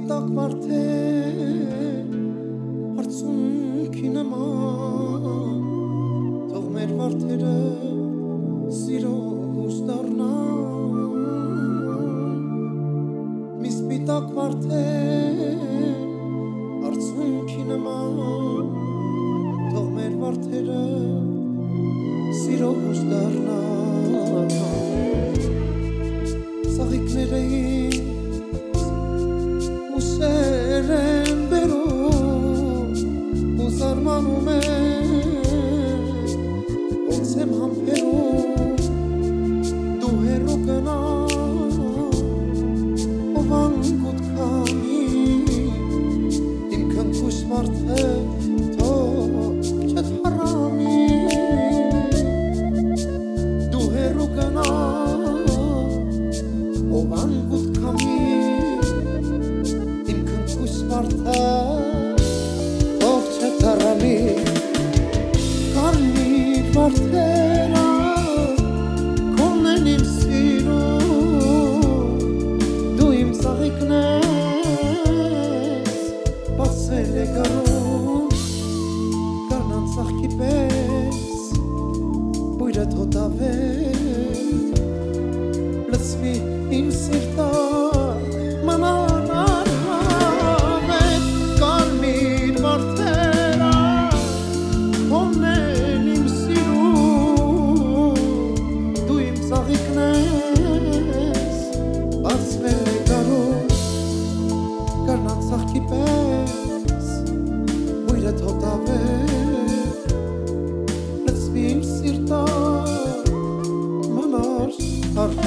Սպիտակ վարդեր հարցունքի նման թող մեր վարդերը սիրո հուշ դառնան մի սպիտակ վարդեր հարցունքի նման թող մեր վարդերը սիրո հուշ դառնան սաղիկները Ուսեր են բերում ու զարմանում են ոնց եմ համբերում դու հեռու գնա ով անկոտ քամի իմ քնքուշ մարդը թող չթառամի դու հեռու գնա ով անկոտ քամի Marta, oh chatarami, carnit martera, con enim siro, du im sariknes, pasele garon, carnan sarkipes, buira trotave, plasmi im sirta, manana. Kipes, buira trotave, let's be in sirta, manar,